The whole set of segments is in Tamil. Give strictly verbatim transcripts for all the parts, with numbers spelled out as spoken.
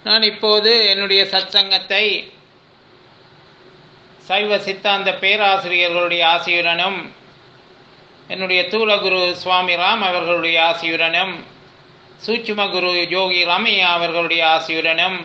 நான் இப்போது என்னுடைய சத்சங்கத்தை சைவ சித்தாந்த பேராசிரியர்களுடைய ஆசியுடனும் என்னுடைய தூலகுரு சுவாமி ராம் அவர்களுடைய ஆசியுடனும் சூட்சும குரு யோகி ராமையா அவர்களுடைய ஆசியுடனும்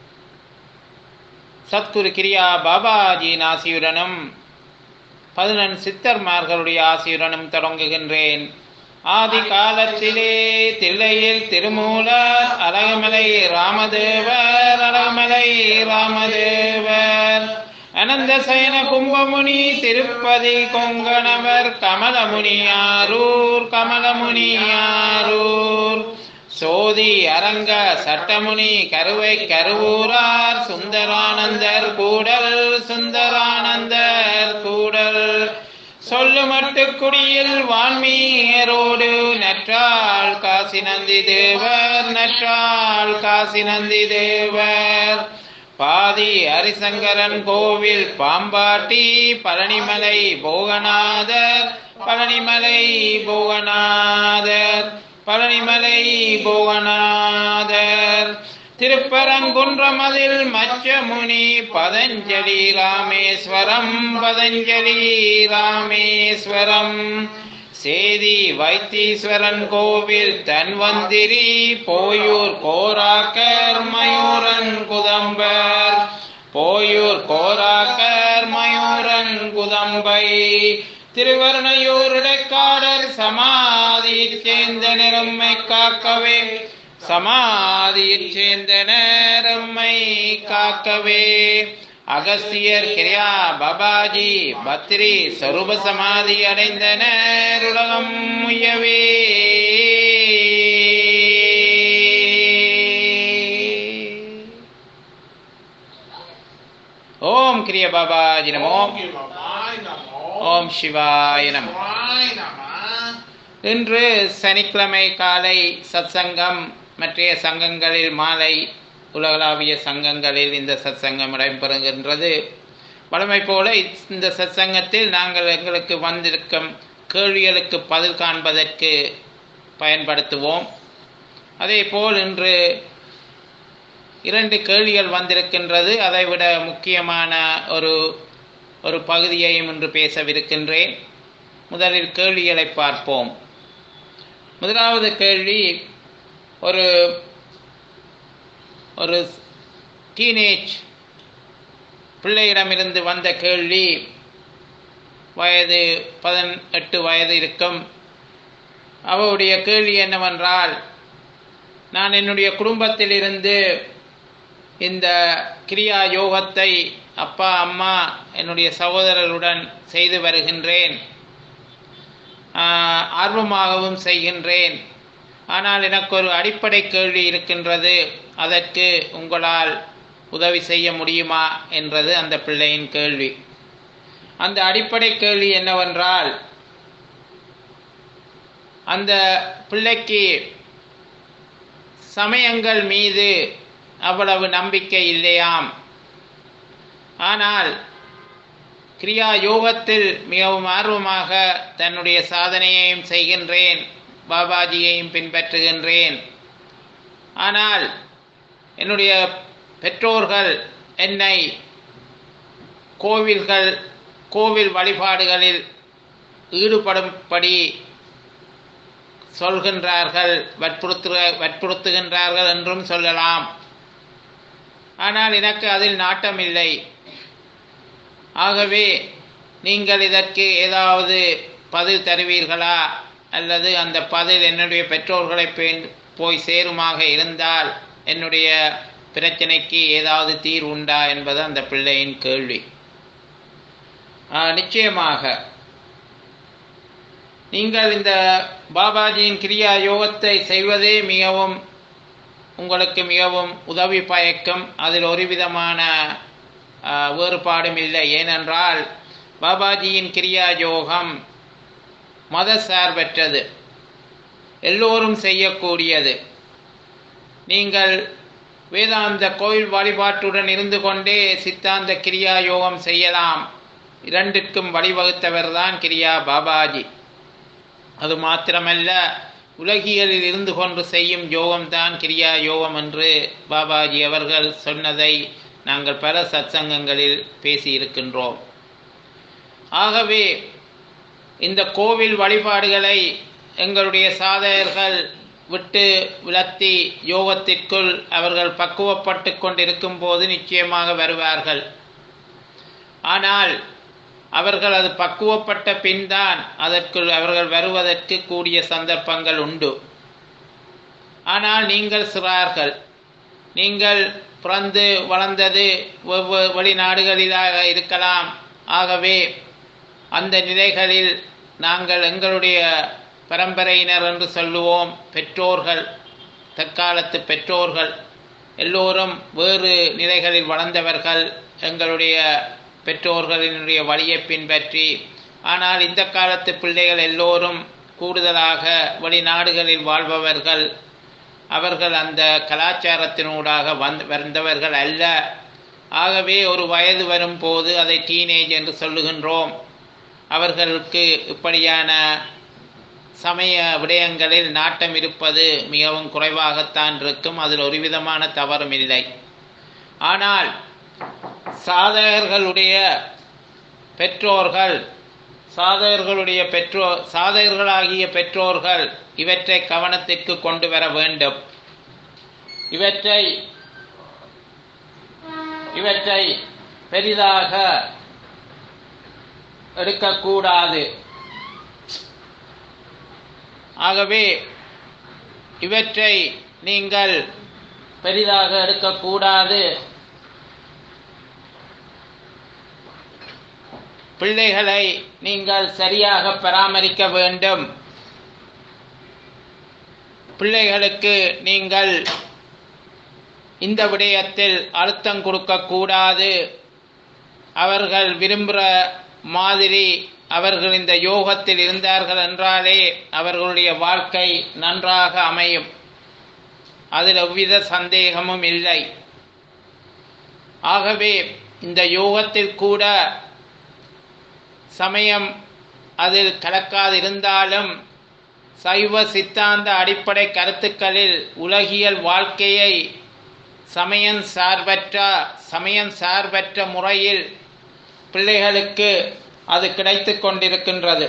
சத்குரு கிரியா பாபாஜியின் ஆசியுடனும் பதினெண் சித்தர்மார்களுடைய ஆசியுடனும் தொடங்குகின்றேன். ஆதி காலத்திலே தில்லையில் திருமூலர், அழகமலை ராமதேவர், அழகமலை ராமதேவர், அனந்த சயன கும்பமுனி, திருப்பதி கொங்கணவர், கமலமுனியாரூர், கமலமுனியாரூர், சோதி அரங்க சட்டமுனி, கருவை கருவூரார், சுந்தரானந்தர் கூடல், சுந்தரானந்தர் கூடல், சொல்லுமட்டு குடியில் வான்மீயரோடு நற்றாள் காசி நந்தி தேவர், நற்றாள் காசி நந்தி தேவர், பாதி ஹரிசங்கரன் கோவில் பாம்பாட்டி, பழனிமலை போகநாதர், பழனிமலை போகநாதர், பழனிமலை போகநாதர், திருப்பரங்குன்றமதில் மச்சமுனி, பதஞ்சலி ராமேஸ்வரம், பதஞ்சலி ராமேஸ்வரம், சேதி வைத்தீஸ்வரன் கோவில் தன்வந்திரி, போயூர் கோராக்கர் மயூரன் குதம்பர், போயூர் கோராக்கர் மயூரன் குதம்பை, திருவர்ணையூர் இடைக்காடர் சமாதியைச் சேர்ந்த நிறம்மை காக்கவே, சமாதியைச் சேர்ந்த நேரம்மை காக்கவே, அகஸ்தியர் கிரியா பாபாஜி பத்ரி சொரூப சமாதி அடைந்தனர் உலகம் முயவே. ஓம் கிரிய பாபாஜி நமோ. ஓம் சிவாய நமோ. இன்று சனிக்கிழமை காலை சத்சங்கம், மற்றைய சங்கங்களில் மாலை, உலகளாவிய சங்கங்களில் இந்த சத்சங்கம் இடம்பெறுகின்றது. வழமை போல இந்த சத்சங்கத்தில் நாங்கள் எங்களுக்கு வந்திருக்கும் கேள்விகளுக்கு பதில் காண்பதற்கு பயன்படுத்துவோம். அதே போல் இன்று இரண்டு கேள்விகள் வந்திருக்கின்றது. அதைவிட முக்கியமான ஒரு ஒரு பகுதியையும் இன்று பேசவிருக்கின்றேன். முதலில் கேள்விகளை பார்ப்போம். முதலாவது கேள்வி ஒரு ஒரு டீனேஜ் பிள்ளையிடமிருந்து வந்த கேள்வி. வயது பதினெட்டு வயது இருக்கும். அவருடைய கேள்வி என்னவென்றால், நான் என்னுடைய குடும்பத்திலிருந்து இந்த கிரியா யோகத்தை அப்பா அம்மா என்னுடைய சகோதரருடன் செய்து வருகின்றேன், ஆர்வமாகவும் செய்கின்றேன். ஆனால் எனக்கு ஒரு அடிப்படை கேள்வி இருக்கின்றது, அதற்கு உங்களால் உதவி செய்ய முடியுமா என்றது அந்த பிள்ளையின் கேள்வி. அந்த அடிப்படை கேள்வி என்னவென்றால், அந்த பிள்ளைக்கு சமயங்கள் மீது அவ்வளவு நம்பிக்கை இல்லையாம். ஆனால் கிரியா யோகத்தில் மிகவும் ஆர்வமாக தன்னுடைய சாதனையையும் செய்கின்றேன், பாபாஜியையும் பின்பற்றுகின்றேன். ஆனால் என்னுடைய பெற்றோர்கள் என்னை கோவில்கள் கோவில் வழிபாடுகளில் ஈடுபடும்படி சொல்கின்றார்கள், வற்புறுத்து வற்புறுத்துகின்றார்கள் என்றும் சொல்லலாம். ஆனால் எனக்கு அதில் நாட்டமில்லை. ஆகவே நீங்கள் இதற்கு ஏதாவது பதில் தருவீர்களா, அல்லது அந்த பதில் என்னுடைய பெற்றோர்களை போய் சேருமாக இருந்தால் என்னுடைய பிரச்சனைக்கு ஏதாவது தீர்வு உண்டா என்பது அந்த பிள்ளையின் கேள்வி. நிச்சயமாக நீங்கள் இந்த பாபாஜியின் கிரியா யோகத்தை செய்வதே மிகவும் உங்களுக்கு மிகவும் உதவி பயக்கும். அதில் ஒரு விதமான வேறுபாடும் இல்லை. ஏனென்றால் பாபாஜியின் கிரியா யோகம் மத சார்பற்றது, எல்லோரும் செய்யக்கூடியது. நீங்கள் வேதாந்த கோயில் வழிபாட்டுடன் இருந்து கொண்டே சித்தாந்த கிரியா யோகம் செய்யலாம். இரண்டிற்கும் வழிவகுத்தவர் தான் கிரியா பாபாஜி. அது மாத்திரமல்ல, உலகியலில் இருந்து கொண்டு செய்யும் யோகம்தான் கிரியா யோகம் என்று பாபாஜி அவர்கள் சொன்னதை நாங்கள் பல சத்சங்கங்களில் பேசியிருக்கின்றோம். ஆகவே இந்த கோவில் வழிபாடுகளை எங்களுடைய சாதகர்கள் விட்டு விலத்தி யோகத்திற்குள் அவர்கள் பக்குவப்பட்டு கொண்டிருக்கும் போது நிச்சயமாக வருவார்கள். ஆனால் அவர்கள் அது பக்குவப்பட்ட பின் தான் அதற்குள் அவர்கள் வருவதற்கு கூடிய சந்தர்ப்பங்கள் உண்டு. ஆனால் நீங்கள் சிறார்கள், நீங்கள் பிறந்து வளர்ந்தது வெவ்வேறு வெளிநாடுகளிலாக இருக்கலாம். ஆகவே அந்த நிலைகளில் நாங்கள் எங்களுடைய பரம்பரையினர் என்று சொல்லுவோம், பெற்றோர்கள், தற்காலத்து பெற்றோர்கள் எல்லோரும் வேறு நிலைகளில் வளர்ந்தவர்கள், எங்களுடைய பெற்றோர்களினுடைய வழியை பின்பற்றி. ஆனால் இந்த காலத்து பிள்ளைகள் எல்லோரும் கூடுதலாக வெளிநாடுகளில் வாழ்பவர்கள். அவர்கள் அந்த கலாச்சாரத்தினூடாக வந்து வந்தவர்கள் அல்ல. ஆகவே ஒரு வயது வரும்போது அதை டீனேஜ் என்று சொல்லுகின்றோம். அவர்களுக்கு இப்படியான சமய விடயங்களில் நாட்டம் இருப்பது மிகவும் குறைவாகத்தான் இருக்கும். அதில் ஒரு விதமான தவறும் இல்லை. ஆனால் சாதகர்களுடைய பெற்றோர்கள் சாதகர்களுடைய பெற்றோர் சாதகர்களாகிய பெற்றோர்கள் இவற்றை கவனத்திற்கு கொண்டு வர வேண்டும். இவற்றை இவற்றை பெரிதாக எடுக்கக்கூடாது. ஆகவே இவற்றை நீங்கள் பெரிதாக எடுக்கக்கூடாது. பிள்ளைகளை நீங்கள் சரியாக பராமரிக்க வேண்டும். பிள்ளைகளுக்கு நீங்கள் இந்த விடயத்தில் அழுத்தம் கொடுக்கக்கூடாது. அவர்கள் விரும்புகிற மாதிரி அவர்கள் இந்த யோகத்தில் இருந்தார்கள் என்றாலே அவர்களுடைய வாழ்க்கை நன்றாக அமையும். அதில் எவ்வித சந்தேகமும் இல்லை. ஆகவே இந்த யோகத்தில் கூட சமயம் அதில் கலக்காதிருந்தாலும் சைவ சித்தாந்த அடிப்படை கருத்துக்களில் உலகியல் வாழ்க்கையை சமயம் சார்பற்ற சமயம் சார்பற்ற முறையில் பிள்ளைகளுக்கு அது கிடைத்து கொண்டிருக்கின்றது.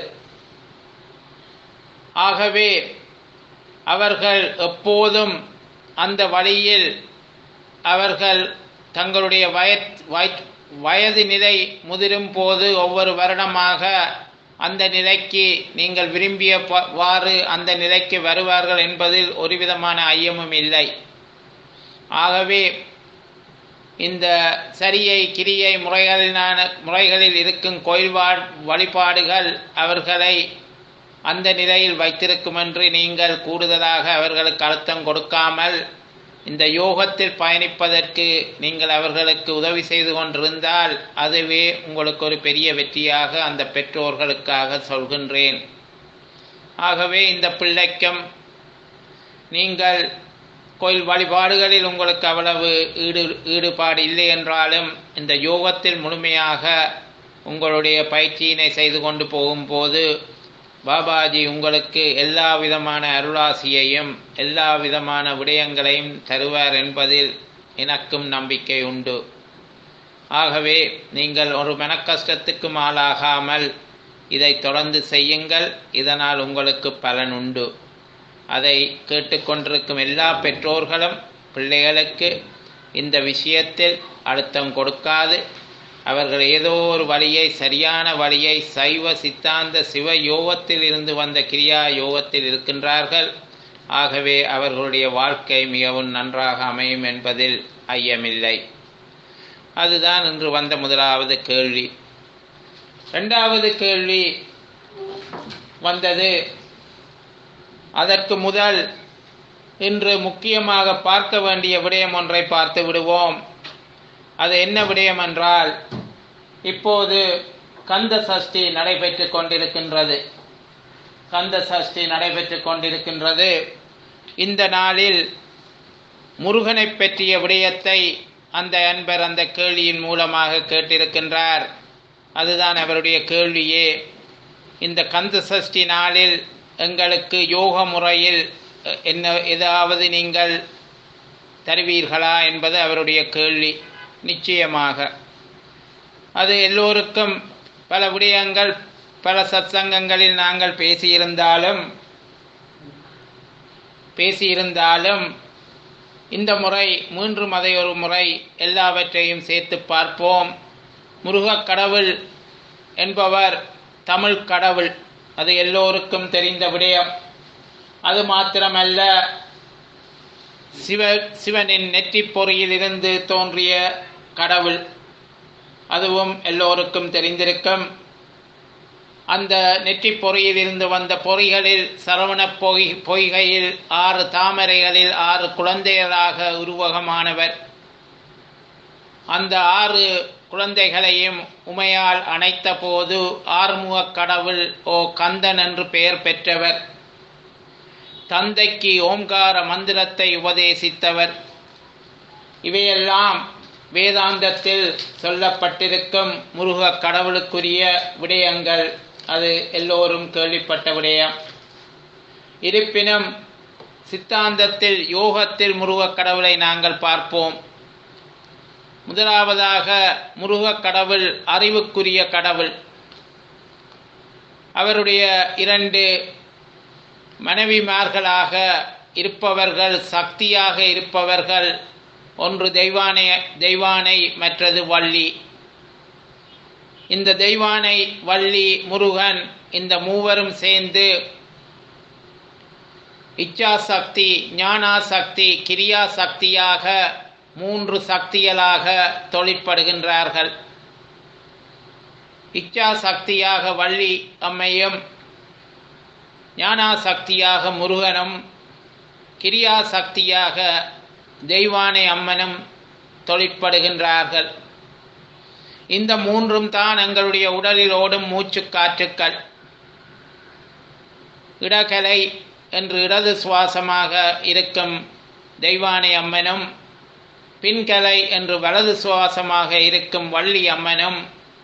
ஆகவே அவர்கள் எப்போதும் அந்த வழியில் அவர்கள் தங்களுடைய வய வயது நிலை முதிரும் போது ஒவ்வொரு வருடமாக அந்த நிலைக்கு நீங்கள் விரும்பியவாறு அந்த நிலைக்கு வருவார்கள் என்பதில் ஒரு விதமான ஐயமும் இல்லை. ஆகவே இந்த சரியை கிரியை முறைகளிலான முறைகளில் இருக்கும் கோயில் வழிபாடுகள் அவர்களை அந்த நிலையில் வைத்திருக்கும் என்று நீங்கள் கூடுதலாக அவர்களுக்கு அழுத்தம் கொடுக்காமல் இந்த யோகத்தில் பயணிப்பதற்கு நீங்கள் அவர்களுக்கு உதவி செய்து கொண்டிருந்தால் அதுவே உங்களுக்கு ஒரு பெரிய வெற்றியாக அந்த பெற்றோர்களுக்காக சொல்கின்றேன். ஆகவே இந்த பிள்ளைக்கும் நீங்கள் கோயில் வழிபாடுகளில் உங்களுக்கு அவ்வளவு ஈடு ஈடுபாடு இல்லை என்றாலும் இந்த யோகத்தில் முழுமையாக உங்களுடைய பயிற்சியினை செய்து கொண்டு போகும்போது பாபாஜி உங்களுக்கு எல்லா விதமான அருளாசியையும் எல்லா விதமான விடயங்களையும் தருவார் என்பதில் எனக்கும் நம்பிக்கை உண்டு. ஆகவே நீங்கள் ஒரு மனக்கஷ்டத்துக்கும் ஆளாகாமல் இதை தொடர்ந்து செய்யுங்கள். இதனால் உங்களுக்கு பலன் உண்டு. அதை கேட்டுக்கொண்டிருக்கும் எல்லா பெற்றோர்களும் பிள்ளைகளுக்கு இந்த விஷயத்தில் அழுத்தம் கொடுக்காது அவர்கள் ஏதோ ஒரு வழியை சரியான வழியை சைவ சித்தாந்த சிவ யோகத்தில் இருந்து வந்த கிரியா யோகத்தில் இருக்கின்றார்கள். ஆகவே அவர்களுடைய வாழ்க்கை மிகவும் நன்றாக அமையும் என்பதில் ஐயமில்லை. அதுதான் இன்று வந்த முதலாவது கேள்வி. இரண்டாவது கேள்வி வந்தது. அதற்கு முதல் இன்று முக்கியமாக பார்க்க வேண்டிய விடயம் ஒன்றை பார்த்து விடுவோம். அது என்ன விடயம் என்றால், இப்போது கந்த சஷ்டி நடைபெற்று கொண்டிருக்கின்றது. கந்த சஷ்டி நடைபெற்று கொண்டிருக்கின்றது. இந்த நாளில் முருகனை பற்றிய விடயத்தை அந்த அன்பர் அந்த கேள்வியின் மூலமாக கேட்டிருக்கின்றார். அதுதான் அவருடைய கேள்வியே. இந்த கந்த சஷ்டி நாளில் எங்களுக்கு யோக முறையில் என்ன ஏதாவது நீங்கள் தருவீர்களா என்பது அவருடைய கேள்வி. நிச்சயமாக அது எல்லோருக்கும் பல விடயங்கள் பல சத்சங்கங்களில் நாங்கள் பேசியிருந்தாலும் பேசியிருந்தாலும் இந்த முறை மீண்டும் அதை ஒரு முறை எல்லாவற்றையும் சேர்த்து பார்ப்போம். முருகக் கடவுள் என்பவர் தமிழ் கடவுள், அது எல்லோருக்கும் தெரிந்த விடயம். அது மாத்திரமல்ல, சிவ சிவனின் நெற்றிப் பொறியில் இருந்து தோன்றிய கடவுள், அதுவும் எல்லோருக்கும் தெரிந்திருக்கும். அந்த நெற்றிப் பொறியில் இருந்து வந்த பொறிகளில் சரவண பொய் பொய்கையில் ஆறு தாமரைகளில் ஆறு குழந்தைகளாக உருவகமானவர். அந்த ஆறு குழந்தைகளையும் உமையால் அணைத்த போது ஆறுமுகக் கடவுள் ஓ கந்தன் என்று பெயர் பெற்றவர். தந்தைக்கு ஓம்கார மந்திரத்தை உபதேசித்தவர். இவையெல்லாம் வேதாந்தத்தில் சொல்லப்பட்டிருக்கும் முருகக் கடவுளுக்குரிய விடயங்கள். அது எல்லோரும் கேள்விப்பட்ட விடயம். இருப்பினும் சித்தாந்தத்தில் யோகத்தில் முருகக் கடவுளை நாங்கள் பார்ப்போம். முதலாவதாக முருகக் கடவுள் அறிவுக்குரிய கடவுள். அவருடைய இரண்டு மனைவிமார்களாக இருப்பவர்கள், சக்தியாக இருப்பவர்கள், ஒன்று தெய்வானை தெய்வானை மற்றது வள்ளி. இந்த தெய்வானை, வள்ளி, முருகன் இந்த மூவரும் சேர்ந்து இச்சாசக்தி, ஞானாசக்தி, கிரியாசக்தியாக மூன்று சக்திகளாக தொழிற்படுகின்றார்கள். இச்சாசக்தியாக வள்ளி அம்மையும், ஞானாசக்தியாக முருகனும், கிரியாசக்தியாக தெய்வானை அம்மனும் தொழிற்படுகின்றார்கள். இந்த மூன்றும் தான் எங்களுடைய உடலில் ஓடும் மூச்சு காற்றுக்கள். இடகலை என்று இடது சுவாசமாக இருக்கும் தெய்வானை அம்மனும், பின்கலை என்று வலது சுவாசமாக இருக்கும் வள்ளி அம்மனும்,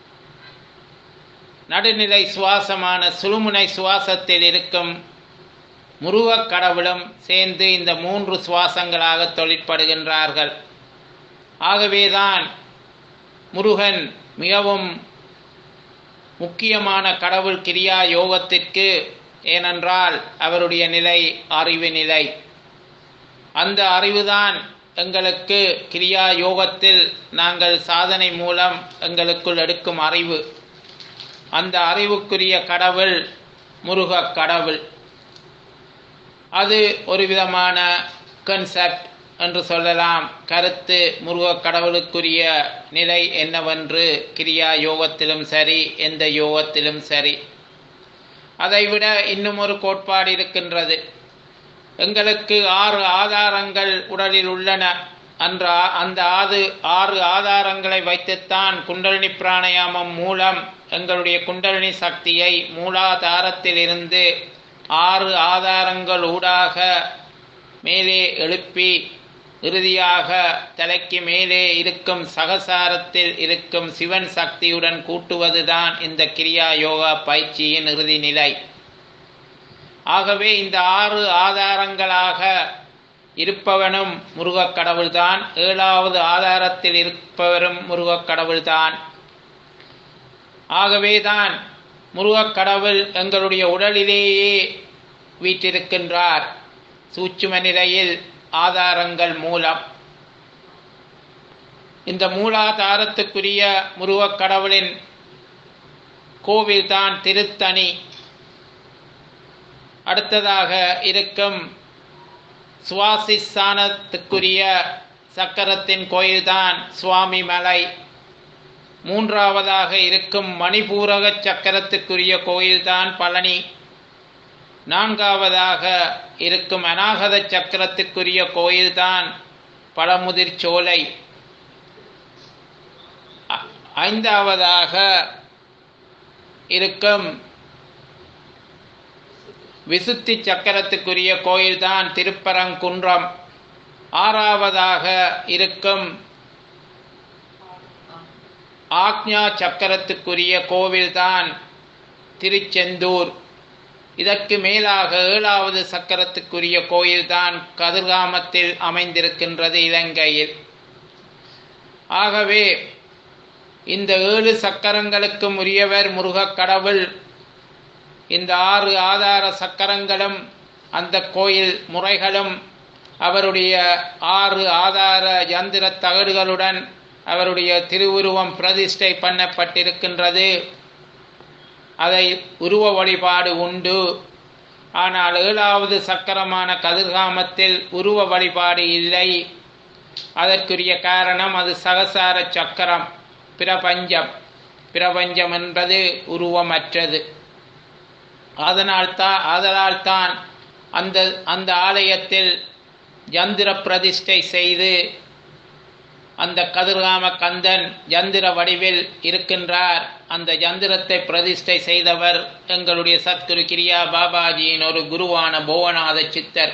நடுநிலை சுவாசமான சுழுமுனை சுவாசத்தில் இருக்கும் முருகக் கடவுளும் சேர்ந்து இந்த மூன்று சுவாசங்களாக தொழிற்படுகின்றார்கள். ஆகவேதான் முருகன் மிகவும் முக்கியமான கடவுள் கிரியா யோகத்திற்கு. ஏனென்றால் அவருடைய நிலை அறிவு நிலை. அந்த அறிவுதான் எங்களுக்கு கிரியா யோகத்தில் நாங்கள் சாதனை மூலம் எங்களுக்குள் எடுக்கும் அறிவு. அந்த அறிவுக்குரிய கடவுள் முருகக் கடவுள். அது ஒரு விதமான கன்செப்ட் என்று சொல்லலாம், கருத்து. முருகக் கடவுளுக்குரிய நிலை என்னவென்று கிரியா யோகத்திலும் சரி, எந்த யோகத்திலும் சரி. அதைவிட இன்னும் ஒரு கோட்பாடு இருக்கின்றது. எங்களுக்கு ஆறு ஆதாரங்கள் உடலில் உள்ளன. அன்ற அந்த ஆறு ஆறு ஆதாரங்களை வைத்துத்தான் குண்டலினி பிராணாயாமம் மூலம் எங்களுடைய குண்டலினி சக்தியை மூலாதாரத்தில் இருந்து ஆறு ஆதாரங்கள் ஊடாக மேலே எழுப்பி இறுதியாக தலைக்கு மேலே இருக்கும் சகசாரத்தில் இருக்கும் சிவன் சக்தியுடன் கூட்டுவதுதான் இந்த கிரியா யோகா பயிற்சியின் இறுதி நிலை. ஆகவே இந்த ஆறு ஆதாரங்களாக இருப்பவனும் முருகக் கடவுள்தான். ஏழாவது ஆதாரத்தில் இருப்பவரும் முருகக் கடவுள்தான். ஆகவேதான் முருகக் கடவுள் எங்களுடைய உடலிலேயே வீற்றிருக்கின்றார், சூட்சும நிலையில் ஆதாரங்கள் மூலம். இந்த மூலாதாரத்துக்குரிய முருகக் கடவுளின் கோவில்தான் திருத்தணி. அடுத்ததாக இருக்கும் சுவாசிஸ்தானத்துக்குரிய சக்கரத்தின் கோயில்தான் சுவாமி மலை. மூன்றாவதாக இருக்கும் மணிபூரக சக்கரத்துக்குரிய கோயில்தான் பழனி. நான்காவதாக இருக்கும் அநாகத சக்கரத்துக்குரிய கோயில்தான் பழமுதிர் சோலை. ஐந்தாவதாக இருக்கும் விசுத்தி சக்கரத்துக்குரிய கோயில்தான் திருப்பரங்குன்றம். ஆறாவதாக இருக்கும் ஆக்ஞா சக்கரத்துக்குரிய கோவில்தான் திருச்செந்தூர். இதற்கு மேலாக ஏழாவது சக்கரத்துக்குரிய கோயில்தான் கதிர்காமத்தில் அமைந்திருக்கின்றது இலங்கையில். ஆகவே இந்த ஏழு சக்கரங்களுக்கும் உரியவர் முருகக் கடவுள். இந்த ஆறு ஆதார சக்கரங்களும் அந்த கோயில் முறைகளும் அவருடைய ஆறு ஆதார யந்திர தகடுகளுடன் அவருடைய திருவுருவம் பிரதிஷ்டை பண்ணப்பட்டிருக்கின்றது. அதை உருவ வழிபாடு உண்டு. ஆனால் ஏழாவது சக்கரமான கதிர்காமத்தில் உருவ வழிபாடு இல்லை. அதற்குரிய காரணம் அது சகசார சக்கரம், பிரபஞ்சம். பிரபஞ்சம் என்பது உருவமற்றது. அதனால்தான் அதனால் தான் அந்த அந்த ஆலயத்தில் யந்திர பிரதிஷ்டை செய்து அந்த கதிர்காம கந்தன் யந்திர வடிவில் இருக்கின்றார். அந்த யந்திரத்தை பிரதிஷ்டை செய்தவர் எங்களுடைய சத்குரு கிரியா பாபாஜியின் ஒரு குருவான போவநாத சித்தர்.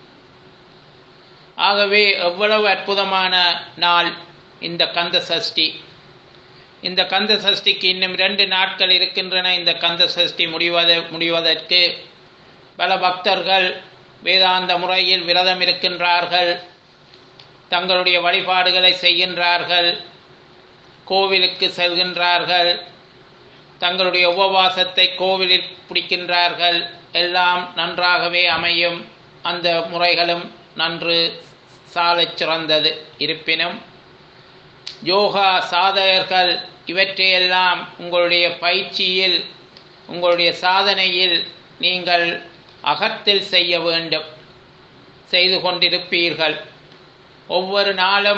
ஆகவே எவ்வளவு அற்புதமான நாள் இந்த கந்த சஷ்டி. இந்த கந்த சஷ்டிக்கு இன்னும் இரண்டு நாட்கள் இருக்கின்றன. இந்த கந்த சஷ்டி முடிவத முடிவதற்கு பல பக்தர்கள் வேதாந்த முறையில் விரதம் இருக்கின்றார்கள், தங்களுடைய வழிபாடுகளை செய்கின்றார்கள், கோவிலுக்கு செல்கின்றார்கள், தங்களுடைய உபவாசத்தை கோவிலில் பிடிக்கின்றார்கள். எல்லாம் நன்றாகவே அமையும். அந்த முறைகளும் நன்று சாலச் சிறந்தது. இருப்பினும் யோகா சாதகர்கள் இவற்றையெல்லாம் உங்களுடைய பயிற்சியில், உங்களுடைய சாதனையில் நீங்கள் அகத்தில் செய்ய வேண்டும். செய்து கொண்டிருப்பீர்கள். ஒவ்வொரு நாளும்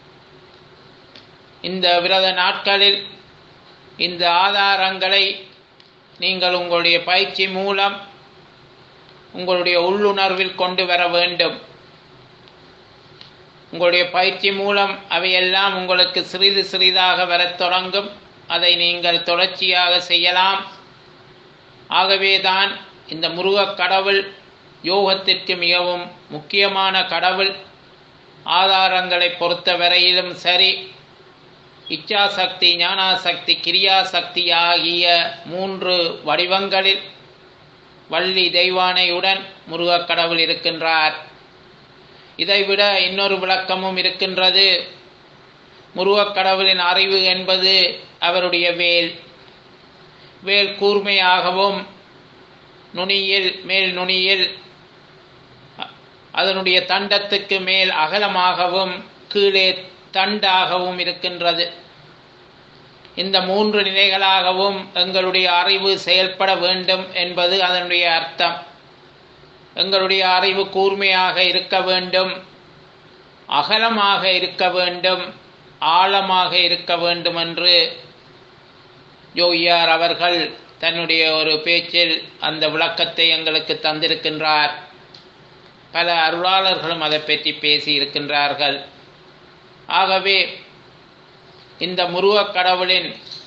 இந்த விரத நாட்களில் இந்த ஆதாரங்களை நீங்கள் உங்களுடைய பயிற்சி மூலம் உங்களுடைய உள்ளுணர்வில் கொண்டு வர வேண்டும். உங்களுடைய பயிற்சி மூலம் அவையெல்லாம் உங்களுக்கு சிறிது சிறிதாக வரத் தொடங்கும். அதை நீங்கள் தொடர்ச்சியாக செய்யலாம். ஆகவேதான் இந்த முருகக் கடவுள் யோகத்திற்கு மிகவும் முக்கியமான கடவுள். ஆதாரங்களை பொறுத்த வரையிலும் சரி, இச்சாசக்தி, ஞானாசக்தி, கிரியாசக்தி ஆகிய மூன்று வடிவங்களில் வள்ளி தெய்வானையுடன் முருகக் கடவுள் இருக்கின்றார். இதைவிட இன்னொரு விளக்கமும் இருக்கின்றது. முருகக் கடவுளின் அறிவு என்பது அவருடைய வேல். வேல் கூர்மையாகவும் நுனியில் மேல் நுனியில் அதனுடைய தண்டத்துக்கு மேல் அகலமாகவும் கீழே தண்டாகவும் இருக்கின்றது. இந்த மூன்று நிலைகளாகவும் எங்களுடைய அறிவு செயல்பட வேண்டும் என்பது அதனுடைய அர்த்தம். எங்களுடைய அறிவு கூர்மையாக இருக்க வேண்டும், அகலமாக இருக்க வேண்டும், ஆழமாக இருக்க வேண்டும் என்று யோகியார் அவர்கள் தன்னுடைய ஒரு பேச்சில் அந்த விளக்கத்தை எங்களுக்கு தந்திருக்கின்றார். பல அருளாளர்களும் அதை பற்றி பேசி இருக்கின்றார்கள். ஆகவே இந்த முருகக் கடவுளின்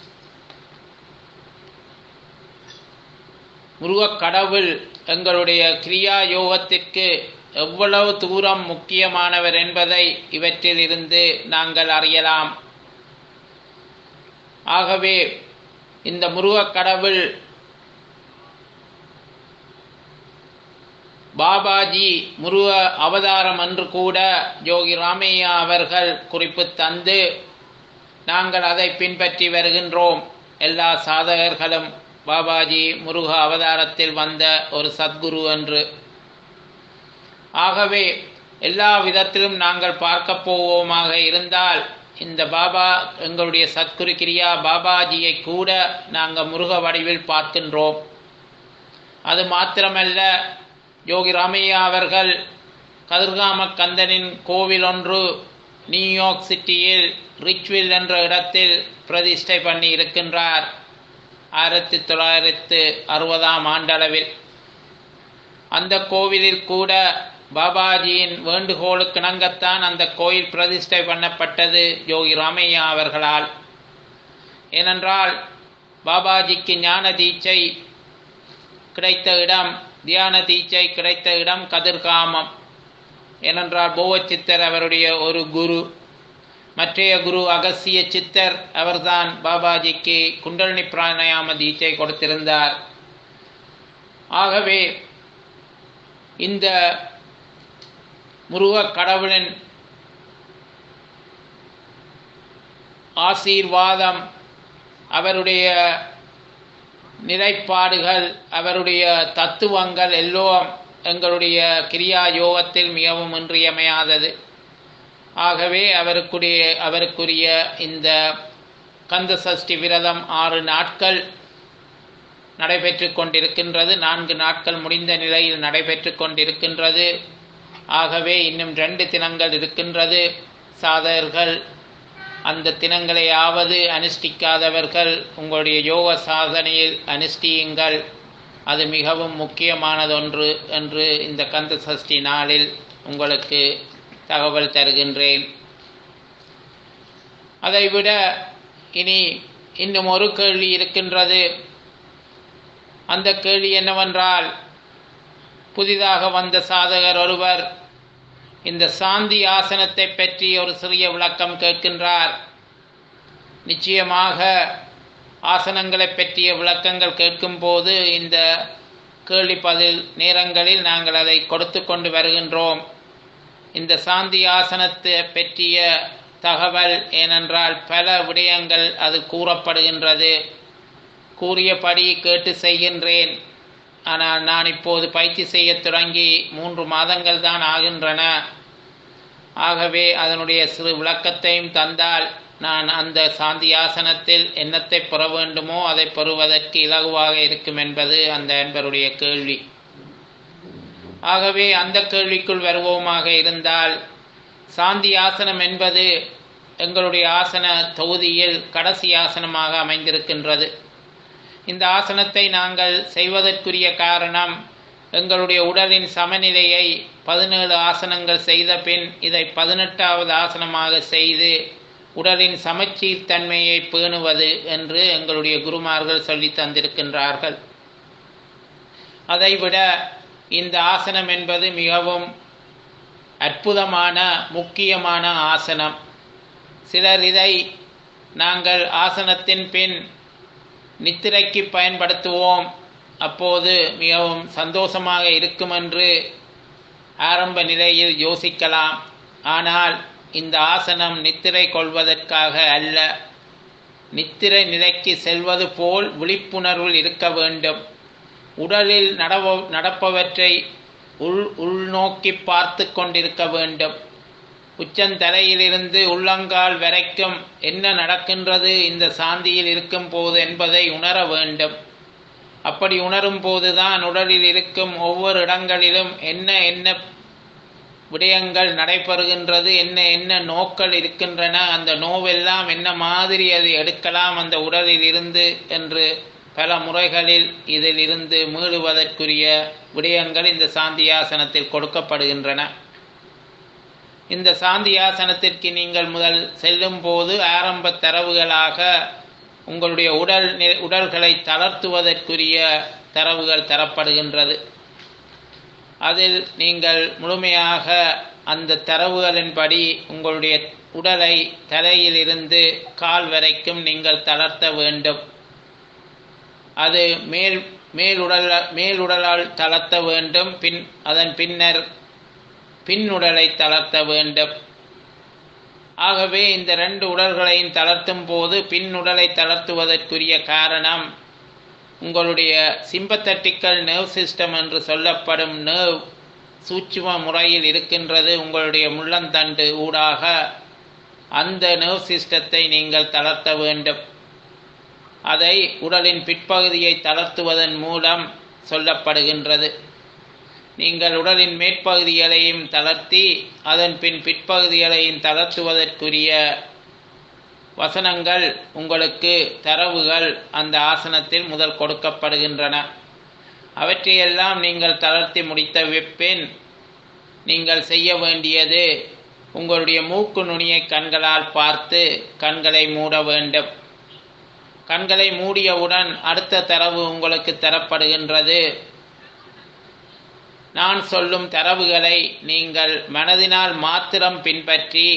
முருகக் கடவுள் எங்களுடைய கிரியா யோகத்திற்கு எவ்வளவு தூரம் முக்கியமானவர் என்பதை இவற்றில் இருந்து நாங்கள் அறியலாம். ஆகவே இந்த முருகக் கடவுள் பாபாஜி முருக அவதாரம் என்று கூட யோகி ராமையா அவர்கள் குறிப்பு தந்து நாங்கள் அதை பின்பற்றி வருகின்றோம். எல்லா சாதகர்களும் பாபாஜி முருக அவதாரத்தில் வந்த ஒரு சத்குரு என்று. ஆகவே எல்லா விதத்திலும் நாங்கள் பார்க்க போவோமாக இருந்தால் இந்த பாபா எங்களுடைய சத்குரு கிரியா பாபாஜியை கூட நாங்கள் முருக வடிவில் பார்க்கின்றோம். அது மாத்திரமல்ல, யோகி ராமையா அவர்கள் கதிர்காம கந்தனின் கோவில் ஒன்று நியூயார்க் சிட்டியில் ரிச்வில் என்ற இடத்தில் பிரதிஷ்டை பண்ணி இருக்கின்றார். ஆயிரத்தி தொள்ளாயிரத்து அறுபதாம் ஆண்டளவில் அந்த கோவிலில் கூட பாபாஜியின் வேண்டுகோளுக்கு இணங்கத்தான் அந்த கோயில் பிரதிஷ்டை பண்ணப்பட்டது யோகி ராமையா அவர்களால். ஏனென்றால் பாபாஜிக்கு ஞான தீட்சை கிடைத்த இடம், தியான தீட்சை கிடைத்த இடம் கதிர்காமம். ஏனென்றால் போவ சித்தர் அவருடைய ஒரு குரு. மற்றைய குரு அகசிய சித்தர் அவர்தான் பாபாஜிக்கு குண்டலினி பிராணாயாம தீட்சை கொடுத்திருந்தார். ஆகவே இந்த முருகக் கடவுளின் ஆசீர்வாதம், அவருடைய நிலைப்பாடுகள், அவருடைய தத்துவங்கள் எல்லாம் எங்களுடைய கிரியா யோகத்தில் மிகவும் இன்றியமையாதது. ஆகவே அவருக்குரிய அவருக்குரிய இந்த கந்த சஷ்டி விரதம் ஆறு நாட்கள் நடைபெற்று கொண்டிருக்கின்றது. நான்கு நாட்கள் முடிந்த நிலையில் நடைபெற்று கொண்டிருக்கின்றது. ஆகவே இன்னும் ரெண்டு தினங்கள் இருக்கின்றது. சாதகர்கள் அந்த தினங்களையாவது அனுஷ்டிக்காதவர்கள் உங்களுடைய யோக சாதனையில் அனுஷ்டியுங்கள். அது மிகவும் முக்கியமானதொன்று என்று இந்த கந்த சஷ்டி நாளில் உங்களுக்கு தகவல் தருகின்றேன். அதைவிட இனி இன்னும் ஒரு கேள்வி இருக்கின்றது. அந்த கேள்வி என்னவென்றால், புதிதாக வந்த சாதகர் ஒருவர் இந்த சாந்தி ஆசனத்தை பற்றி ஒரு சிறிய விளக்கம் கேட்கின்றார். நிச்சயமாக ஆசனங்களை பற்றிய விளக்கங்கள் கேட்கும்போது இந்த கேள்வி பதில் நேரங்களில் நாங்கள் அதை கொடுத்து கொண்டு வருகின்றோம். இந்த சாந்தி ஆசனத்தை பற்றிய தகவல் ஏனென்றால் பல விடயங்கள் அது கூறப்படுகின்றது. கூறியபடி கேட்டு செய்கின்றேன். ஆனால் நான் இப்போது பயிற்சி செய்ய தொடங்கி மூன்று மாதங்கள் தான் ஆகின்றன. ஆகவே அதனுடைய சிறு விளக்கத்தையும் தந்தால் நான் அந்த சாந்தி ஆசனத்தில் என்னத்தை பெற வேண்டுமோ அதை பெறுவதற்கு இலகுவாக இருக்கும் என்பது அந்த அன்பருடைய கேள்வி. ஆகவே அந்த கேள்விக்குள் வருவோமாக இருந்தால், சாந்தி ஆசனம் என்பது எங்களுடைய ஆசன தொகுதியில் கடைசி ஆசனமாக அமைந்திருக்கின்றது. இந்த ஆசனத்தை நாங்கள் செய்வதற்குரிய காரணம், எங்களுடைய உடலின் சமநிலையை பதினேழு ஆசனங்கள் செய்த பின் இதை பதினெட்டாவது ஆசனமாக செய்து உடலின் சமச்சீர் தன்மையை பேணுவது என்று எங்களுடைய குருமார்கள் சொல்லி தந்திருக்கின்றார்கள். அதைவிட இந்த ஆசனம் என்பது மிகவும் அற்புதமான முக்கியமான ஆசனம். சிலர் இதை நாங்கள் ஆசனத்தின் பின் நித்திரைக்கு பயன்படுத்துவோம், அப்போது மிகவும் சந்தோஷமாக இருக்கும் என்று ஆரம்ப நிலையில் யோசிக்கலாம். ஆனால் இந்த ஆசனம் நித்திரை கொள்வதற்காக அல்ல. நித்திரை நிலைக்கு செல்வது போல் விழிப்புணர்வில் இருக்க வேண்டும். உடலில் நடவ நடப்பவற்றை உள் உள்நோக்கி பார்த்து கொண்டிருக்க வேண்டும். உச்சந்தலையிலிருந்து உள்ளங்கால் வரைக்கும் என்ன நடக்கின்றது இந்த சாந்தியில் இருக்கும் போது என்பதை உணர வேண்டும். அப்படி உணரும் போதுதான் உடலில் இருக்கும் ஒவ்வொரு இடங்களிலும் என்ன என்ன விடயங்கள் நடைபெறுகின்றது, என்ன என்ன நோக்கள் இருக்கின்றன, அந்த நோவெல்லாம் என்ன மாதிரி அதை எடுக்கலாம் அந்த உடலில் இருந்து என்று பல முறைகளில் இதில் இருந்து மீளுவதற்குரிய விடயங்கள் இந்த சாந்தியாசனத்தில் கொடுக்கப்படுகின்றன. இந்த சாந்தியாசனத்திற்கு நீங்கள் முதல் செல்லும் போது ஆரம்ப தரவுகளாக உங்களுடைய உடல் உடல்களை தளர்த்துவதற்குரிய தரவுகள் தரப்படுகின்றது. அதில் நீங்கள் முழுமையாக அந்த தரவுகளின்படி உங்களுடைய உடலை தலையிலிருந்து கால் வரைக்கும் நீங்கள் தளர்த்த வேண்டும். அது மேல் மேலுடல் மேலுடலால் தளர்த்த வேண்டும். பின் அதன் பின்னர் பின்னுடலை தளர்த்த வேண்டும். ஆகவே இந்த ரெண்டு உடல்களையும் தளர்த்தும் போது பின்னுடலை தளர்த்துவதற்குரிய காரணம், உங்களுடைய சிம்பத்தட்டிக்கல் நர்வ் சிஸ்டம் என்று சொல்லப்படும் நர்வ் சூட்சும முறையில் இருக்கின்றது. உங்களுடைய முள்ளந்தண்டு ஊடாக அந்த நர்வ் சிஸ்டத்தை நீங்கள் தளர்த்த வேண்டும். அதை உடலின் பிற்பகுதியை தளர்த்துவதன் மூலம் சொல்லப்படுகின்றது. நீங்கள் உடலின் மேற்பகுதிகளையும் தளர்த்தி அதன் பின் பிற்பகுதிகளையும் தளர்த்துவதற்குரிய வசனங்கள் உங்களுக்கு தரவுகள் அந்த ஆசனத்தில் முதல் கொடுக்கப்படுகின்றன. அவற்றையெல்லாம் நீங்கள் தளர்த்தி முடித்த பின் நீங்கள் செய்ய வேண்டியது, உங்களுடைய மூக்கு நுனியை கண்களால் பார்த்து கண்களை மூட வேண்டும். கண்களை மூடியவுடன் அடுத்த தரவு உங்களுக்கு தரப்படுகின்றது. நான் சொல்லும் தரவுகளை நீங்கள் மனதினால் மாத்திரம் பின்பற்றி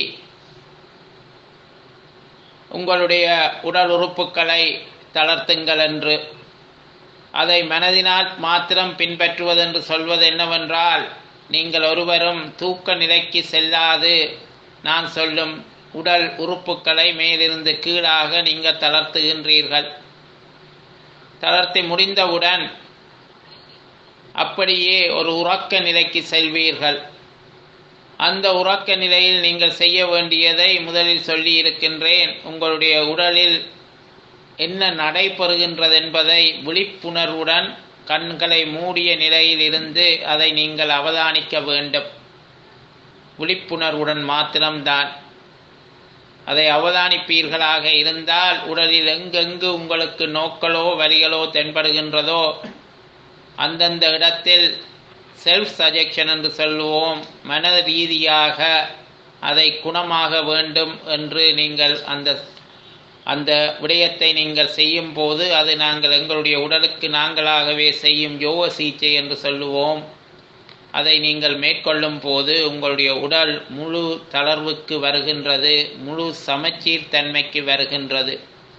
உங்களுடைய உடல் உறுப்புகளை தளர்த்துங்கள் என்று. அதை மனதினால் மாத்திரம் பின்பற்றுவதென்று சொல்வது என்னவென்றால், நீங்கள் ஒருவரும் தூக்க நிலைக்கு செல்லாது நான் சொல்லும் உடல் உறுப்புக்களை மேலிருந்து கீழாக நீங்கள் தளர்த்துகின்றீர்கள். தளர்த்தி முடிந்தவுடன் அப்படியே ஒரு உறக்க நிலைக்கு செல்வீர்கள். அந்த உறக்க நிலையில் நீங்கள் செய்ய வேண்டியதை முதலில் சொல்லி இருக்கின்றேன். உங்களுடைய உடலில் என்ன நடைபெறுகின்றது என்பதை விழிப்புணர்வுடன் கண்களை மூடிய நிலையில் இருந்து அதை நீங்கள் அவதானிக்க வேண்டும். விழிப்புணர்வுடன் மாத்திரம்தான் அதை அவதானிப்பீர்களாக இருந்தால், உடலில் எங்கெங்கு உங்களுக்கு நோக்களோ வலிகளோ தென்படுகின்றதோ அந்தந்த இடத்தில் செல்ஃப் சஜெக்ஷன் என்று சொல்லுவோம், மன ரீதியாக அதை குணமாக வேண்டும் என்று நீங்கள் அந்த அந்த விடயத்தை நீங்கள் செய்யும் போது, அது நாங்கள் எங்களுடைய உடலுக்கு நாங்களாகவே செய்யும் யோக சிகிச்சை என்று சொல்லுவோம். அதை நீங்கள் மேற்கொள்ளும் போது உங்களுடைய உடல் முழு தளர்வுக்கு வருகின்றது, முழு சமச்சீர் தன்மைக்கு வருகின்றது.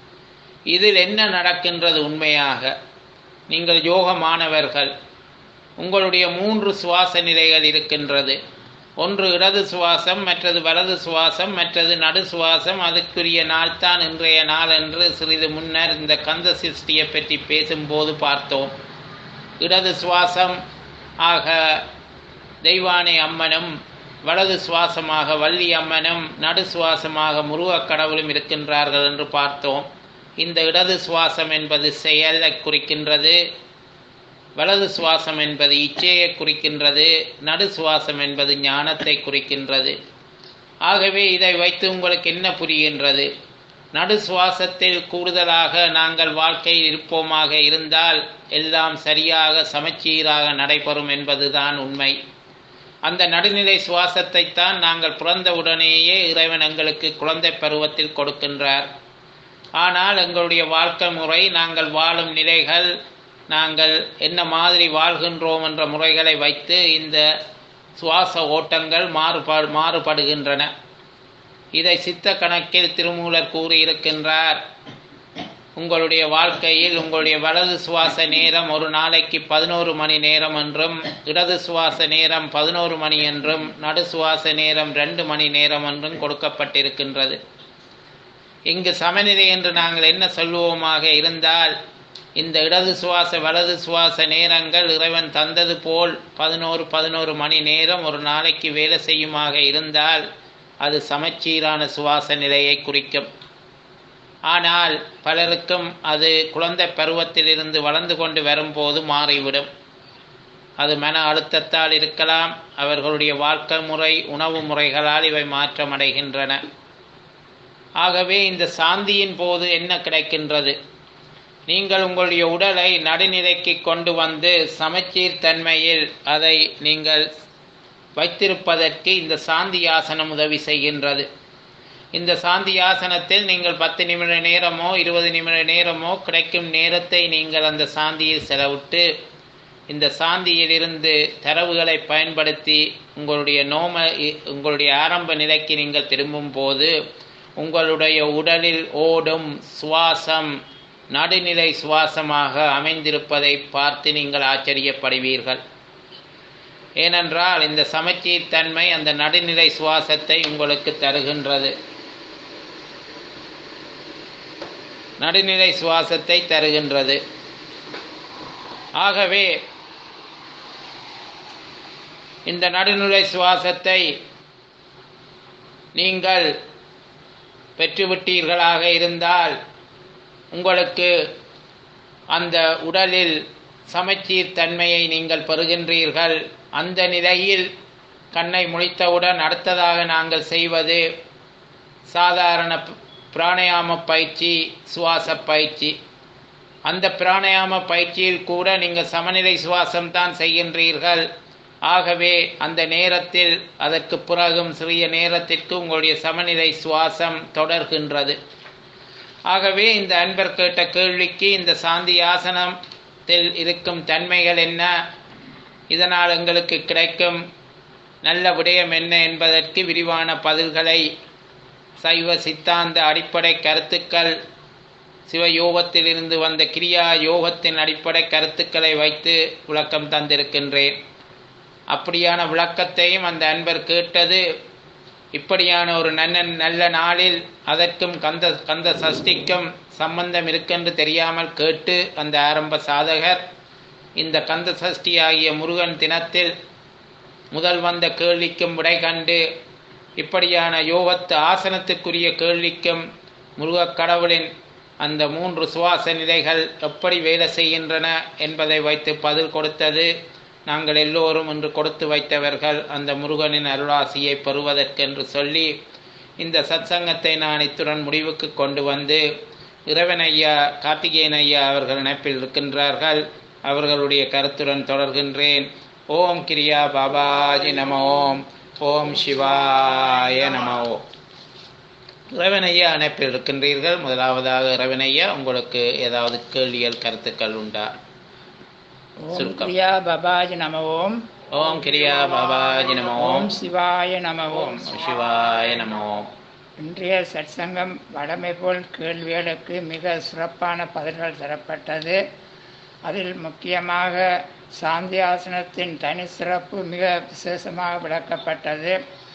இதில் என்ன நடக்கின்றது? உண்மையாக நீங்கள் யோகமானவர்கள், உங்களுடைய மூன்று சுவாச நிலைகள் இருக்கின்றது. ஒன்று இடது சுவாசம், மற்றது வலது சுவாசம், மற்றது நடு சுவாசம். அதுக்குரிய நாள் தான் இன்றைய நாள் என்று சிறிது முன்னர் இந்த கந்த சிருஷ்டியை பற்றி பேசும்போது பார்த்தோம். இடது சுவாசம் ஆக தெய்வானை அம்மனும், வலது சுவாசமாக வள்ளி அம்மனும், நடு சுவாசமாக முருகக் கடவுளும் இருக்கின்றார்கள் என்று பார்த்தோம். இந்த இடது சுவாசம் என்பது செயலை குறிக்கின்றது, வலது சுவாசம் என்பது இச்சையை குறிக்கின்றது, நடு சுவாசம் என்பது ஞானத்தை குறிக்கின்றது. ஆகவே இதை வைத்து உங்களுக்கு என்ன புரிகின்றது? நடு சுவாசத்தில் கூடுதலாக நாங்கள் வாழ்க்கையில் இருப்போமாக இருந்தால் எல்லாம் சரியாக சமச்சீராக நடைபெறும் என்பதுதான் உண்மை. அந்த நடுநிலை சுவாசத்தை தான் நாங்கள் பிறந்த உடனேயே இறைவன் எங்களுக்கு குழந்தை பருவத்தில் கொடுக்கின்றார். ஆனால் எங்களுடைய வாழ்க்கை முறை, நாங்கள் வாழும் நிலைகள், நாங்கள் என்ன மாதிரி வாழ்கின்றோம் என்ற முறைகளை வைத்து இந்த சுவாச ஓட்டங்கள் மாறுபாடு மாறுபடுகின்றன. இதை சித்த கணக்கில் திருமூலர் கூறியிருக்கின்றார். உங்களுடைய வாழ்க்கையில் உங்களுடைய வலது சுவாச நேரம் ஒரு நாளைக்கு பதினோரு மணி நேரம் என்றும், இடது சுவாச நேரம் பதினோரு மணி என்றும், நடு சுவாச நேரம் ரெண்டு மணி நேரம் என்றும் கொடுக்கப்பட்டிருக்கின்றது. இங்கு சமநிலை என்று நாங்கள் என்ன சொல்லுவோமாக இருந்தால், இந்த இடது சுவாச வலது சுவாச நேரங்கள் இறைவன் தந்தது போல் பதினோரு பதினோரு மணி நேரம் ஒரு நாளைக்கு வேலை செய்யுமாக இருந்தால் அது சமச்சீரான சுவாச நிலையை குறிக்கும். ஆனால் பலருக்கும் அது குழந்தை பருவத்திலிருந்து வளர்ந்து கொண்டு வரும்போது மாறிவிடும். அது மன அழுத்தத்தால் இருக்கலாம், அவர்களுடைய வாழ்க்கை முறை, உணவு முறைகளால் இவை மாற்றமடைகின்றன. ஆகவே இந்த சாந்தியின் போது என்ன கிடைக்கின்றது? நீங்கள் உங்களுடைய உடலை நடுநிலைக்கு கொண்டு வந்து சமச்சீர் தன்மையில் அதை நீங்கள் வைத்திருப்பதற்கு இந்த சாந்தி ஆசனம் உதவி செய்கின்றது. இந்த சாந்தி ஆசனத்தில் நீங்கள் பத்து நிமிட நேரமோ இருபது நிமிட நேரமோ கிடைக்கும் நேரத்தை நீங்கள் அந்த சாந்தியில் செலவிட்டு இந்த சாந்தியிலிருந்து தரவுகளை பயன்படுத்தி உங்களுடைய நோம உங்களுடைய ஆரம்ப நிலைக்கு நீங்கள் திரும்பும் போது உங்களுடைய உடலில் ஓடும் சுவாசம் நடுநிலை சுவாசமாக அமைந்திருப்பதை பார்த்து நீங்கள் ஆச்சரியப்படுவீர்கள். ஏனென்றால் இந்த சமச்சீர் தன்மை அந்த நடுநிலை சுவாசத்தை உங்களுக்கு தருகின்றது. நடுநிலை சுவாசத்தை தருகின்றது. ஆகவே இந்த நடுநிலை சுவாசத்தை நீங்கள் பெற்றுவிட்டீர்களாக இருந்தால் உங்களுக்கு அந்த உடலில் சமச்சீர் தன்மையை நீங்கள் பெறுகின்றீர்கள். அந்த நிலையில் கண்ணை முழித்தவுடன் அடுத்ததாக நாங்கள் செய்வது சாதாரண பிராணாயாம பயிற்சி, சுவாச பயிற்சி. அந்த பிராணாயாம பயிற்சியில் கூட நீங்கள் சமநிலை சுவாசம்தான் செய்கின்றீர்கள். ஆகவே அந்த நேரத்தில் அதற்கு பிறகும் சிறிய நேரத்திற்கு உங்களுடைய சமநிலை சுவாசம் தொடர்கின்றது. ஆகவே இந்த அன்பர் கேட்ட கேள்விக்கு இந்த சாந்தி ஆசனத்தில் இருக்கும் தன்மைகள் என்ன, இதனால் எங்களுக்கு கிடைக்கும் நல்ல விடயம் என்ன என்பதற்கு விரிவான பதில்களை சைவ சித்தாந்த அடிப்படை கருத்துக்கள் சிவயோகத்திலிருந்து வந்த கிரியா யோகத்தின் அடிப்படை கருத்துக்களை வைத்து விளக்கம் தந்திருக்கின்றேன். அப்படியான விளக்கத்தையும் அந்த அன்பர் கேட்டது இப்படியான ஒரு நல்ல நல்ல நாளில் அதற்கும் கந்த கந்த சஷ்டிக்கும் சம்பந்தம் இருக்கென்று தெரியாமல் கேட்டு அந்த ஆரம்ப சாதகர் இந்த கந்த சஷ்டி ஆகிய முருகன் தினத்தில் முதல் வந்த கேள்விக்கும் விடை கண்டு இப்படியான யோகத்து ஆசனத்துக்குரிய கேள்விக்கும் முருகக் கடவுளின் அந்த மூன்று சுவாச நிலைகள் எப்படி வேலை செய்கின்றன என்பதை வைத்து பதில் கொடுத்தது. நாங்கள் எல்லோரும் இன்று கொடுத்து வைத்தவர்கள் அந்த முருகனின் அருளாசியை பெறுவதற்கென்று சொல்லி இந்த சத்சங்கத்தை நான் இத்துடன் முடிவுக்கு கொண்டு வந்து இறைவன் ஐயா கார்த்திகேயன் ஐயா அவர்கள் இணைப்பில் இருக்கின்றார்கள். அவர்களுடைய கருத்துடன் தொடர்கின்றேன். ஓம் கிரியா பாபாஜி நம ஓம். ஓம் சிவாய நம ஓம். இறைவனையா இணைப்பில் இருக்கின்றீர்கள். முதலாவதாக இறைவனையா, உங்களுக்கு ஏதாவது கேள்விகள் கருத்துக்கள் உண்டா? ஓம் கிரியா பாபாஜி நம ஓம். ஓம் கிரியா பாபாஜி நம ஓம். சிவாய நம ஓம். சிவாய நம ஓம். இன்றைய சற்சங்கம் வழமை போல் கேள்விகளுக்கு மிக சிறப்பான பதில்கள் தரப்பட்டது. அதில் முக்கியமாக சாந்தியாசனத்தின் தனி சிறப்பு மிக விசேஷமாக விளக்கப்பட்டது.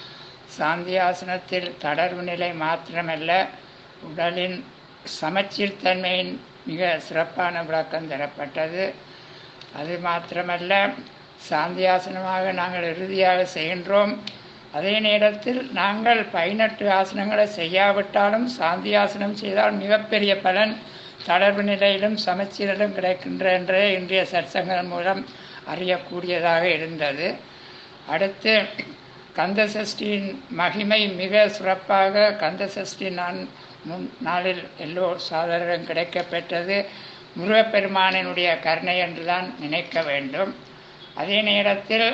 சாந்தியாசனத்தில் தளர்வு நிலை மாத்திரமல்ல, உடலின் சமச்சீர் தன்மையின் மிக சிறப்பான விளக்கம் தரப்பட்டது. அது மாத்திரமல்ல, சாந்தியாசனமாக நாங்கள் இறுதியாக செய்கின்றோம். அதே நேரத்தில் நாங்கள் பதினெட்டு ஆசனங்களை செய்யாவிட்டாலும் சாந்தியாசனம் செய்தால் மிகப்பெரிய பலன் தளர்வு நிலையிலும் சமச்சீரிலும் கிடைக்கின்ற என்ற இன்றைய சற்சங்கம் மூலம் அறியக்கூடியதாக இருந்தது. அடுத்து கந்த சஷ்டியின் மகிமை மிக சிறப்பாக கந்த சஷ்டி நான் முன் நாளில் எல்லோ சாதனம் கிடைக்கப்பெற்றது முருகப்பெருமானினுடைய கருணை என்றுதான் நினைக்க வேண்டும். அதே நேரத்தில்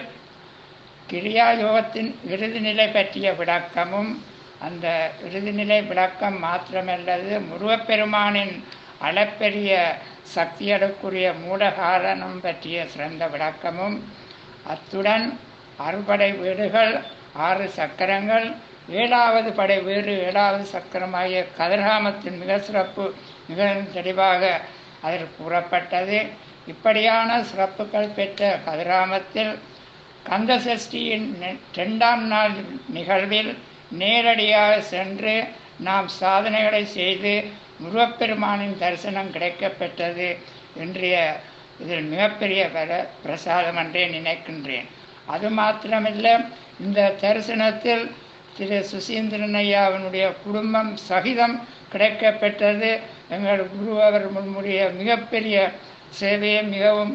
கிரியா யோகத்தின் இறுதிநிலை பற்றிய விளக்கமும், அந்த இறுதிநிலை விளக்கம் மாத்திரமல்லது முருகப்பெருமானின் அளப்பெரிய சக்தியடுக்குரிய மூலகாரணம் பற்றிய சிறந்த விளக்கமும், அத்துடன் அறுபடை வீடுகள், ஆறு சக்கரங்கள், ஏழாவது படை வீடு, ஏழாவது சக்கரமாகிய கதிர்காமத்தின் மிக சிறப்பு மிக தெளிவாக அதில் கூறப்பட்டது. இப்படியான சிறப்புகள் பெற்ற கதிராமத்தில் கந்த சஷ்டியின் இரண்டாம் நாள் நிகழ்வில் நேரடியாக சென்று நாம் சாதனைகளை செய்து முருகப்பெருமானின் தரிசனம் கிடைக்கப்பெற்றது. இன்றைய இதில் மிகப்பெரிய பல பிரசாதம் என்றே நினைக்கின்றேன். அது மாத்திரமில்லை, இந்த தரிசனத்தில் திரு சுசீந்திரன் ஐயாவினுடைய குடும்பம் சகிதம் கிடைக்கப்பெற்றது. எங்கள் குரு அவர் முன்முடைய மிகப்பெரிய சேவையை மிகவும்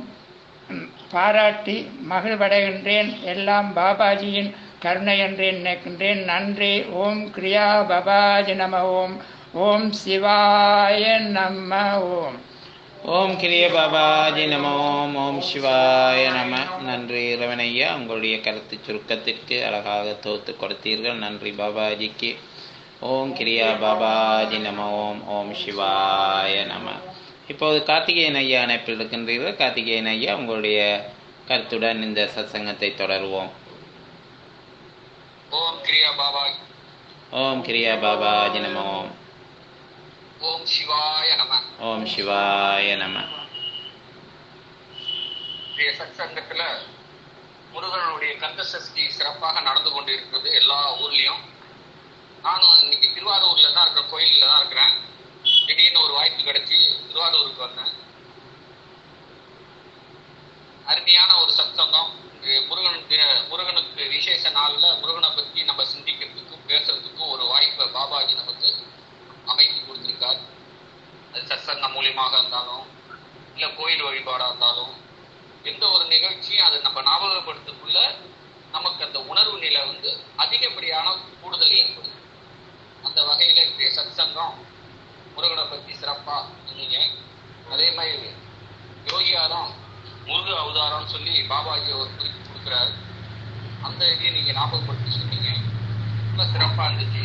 பாராட்டி மகிழ்வடைகின்றேன். எல்லாம் பாபாஜியின் கருணை என்றே நினைக்கின்றேன். நன்றி. ஓம் கிரியா பாபாஜி நம ஓம். ஓம் சிவாய நம ஓம். ஓம் கிரிய பாபாஜி நம ஓம். ஓம் சிவாய நம. நன்றி இறைவனையா, உங்களுடைய கருத்து சுருக்கத்திற்கு அழகாக தொகுத்து கொடுத்தீர்கள். நன்றி பாபாஜிக்கு. ஓம் கிரியா பாபாஜி நம ஓம். ஓம் சிவாய நம. இப்போது கார்த்திகேயன் ஐயா இணைப்பில் இருக்கின்றீர்கள். கார்த்திகேயன் ஐயா, உங்களுடைய கருத்துடன் இந்த சத்சங்கத்தை தொடருவோம். ஓம் கிரியா பாபாஜி. ஓம் கிரியா பாபாஜி நம ஓம். ஓம் சிவாய நம. ஓம் சிவாய நம. சத்சங்கத்துல முருகனுடைய கந்த சஷ்டி சிறப்பாக நடந்து கொண்டு இருக்கிறது எல்லா ஊர்லயும். நானும் இன்னைக்கு திருவாரூர்ல தான் இருக்கிற, கோயில்ல தான் இருக்கிறேன். திடீர்னு ஒரு வாய்ப்பு கிடைச்சி திருவாரூருக்கு வந்தேன். அருமையான ஒரு சத்சங்கம். முருகனுக்கு முருகனுக்கு விசேஷ நாள்ல முருகனை பத்தி நம்ம சிந்திக்கிறதுக்கும் பேசுறதுக்கும் ஒரு வாய்ப்பை பாபாஜி நமக்கு அமைத்து கொடுத்திருக்கார். அது சத்சங்கம் மூலியமாக இருந்தாலும் இல்ல கோயில் வழிபாடா இருந்தாலும் எந்த ஒரு நிகழ்ச்சியும் அதை நம்ம ஞாபகப்படுத்தக்குள்ள நமக்கு அந்த உணர்வு நிலை வந்து அதிகப்படியான கூடுதல் ஏற்படுது. அந்த வகையில இன்றைய சத்சங்கம் முருகனை பத்தி சிறப்பா சொன்னீங்க. அதே மாதிரி யோகியாரம் முருக அவதாரம்னு சொல்லி பாபாஜி ஒரு குறிப்பு கொடுக்குறாரு. அந்த இதையும் நீங்க ஞாபகப்படுத்தி சொன்னீங்க. ரொம்ப சிறப்பா இருந்துச்சு.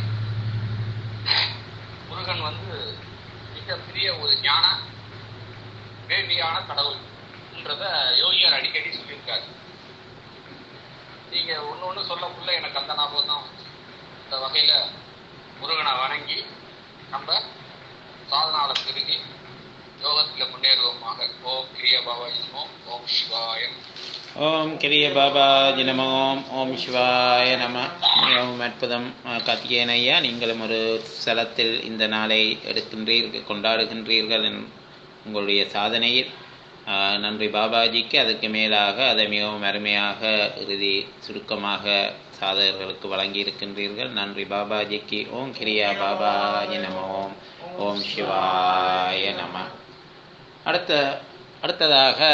முருகன் வந்து மிகப்பெரிய ஒரு ஞான வேள்வியான கடவுள்ன்றத யோகியார் அடிக்கடி சொல்லியிருக்காரு. நீங்க ஒன்று ஒன்று சொல்லக்குள்ள எனக்கு அந்த ஞாபகம் தான் வந்துச்சு. இந்த வகையில முருகனை வணங்கி நம்ம சாதனால பெருகி யோகத்தில் முன்னேறுவோமாக. ஓம் கிரிய பாபாஜி நமோ. ஓம் சிவாய நமோ. ஓம் கிரிய பாபாஜி நமோ. ஓம் சிவாய நம. மிகவும் அற்புதம் கார்த்திகேயன் ஐயா. நீங்களும் ஒரு ஸ்தலத்தில் இந்த நாளை எடுக்கின்றீர்கள், கொண்டாடுகின்றீர்கள் உங்களுடைய சாதனையில். நன்றி பாபாஜிக்கு. அதுக்கு மேலாக அதை மிகவும் அருமையாக இறுதி சுருக்கமாக சாதகர்களுக்கு வழங்கியிருக்கின்றீர்கள். நன்றி பாபாஜிக்கு. ஓம் கிரியா பாபாஜி நமோ. ஓம் சிவாய நம. அடுத்த அடுத்ததாக